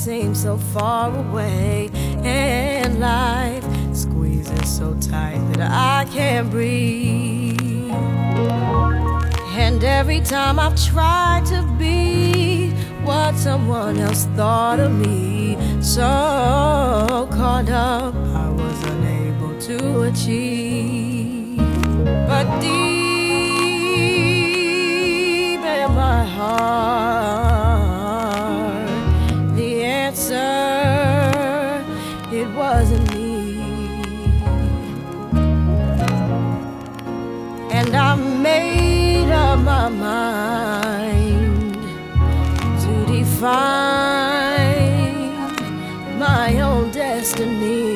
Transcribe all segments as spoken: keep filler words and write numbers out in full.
seems so far away, and life squeezes so tight that I can't breathe. And every time I've tried to be what someone else thought of me, so caught up I was unable to achieve. But deep in my heart, the answer, it wasn't me. And I made up my mind to define my own destiny.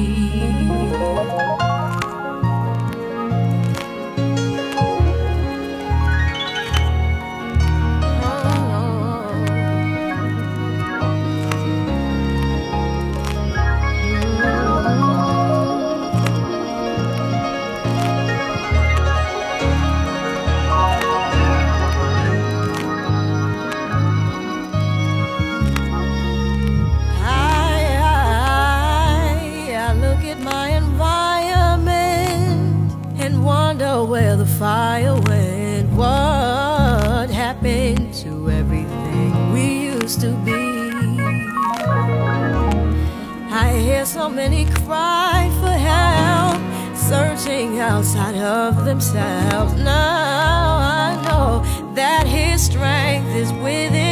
Where the fire went, what happened to everything we used to be? I hear so many cry for help, searching outside of themselves. Now I know that His strength is within.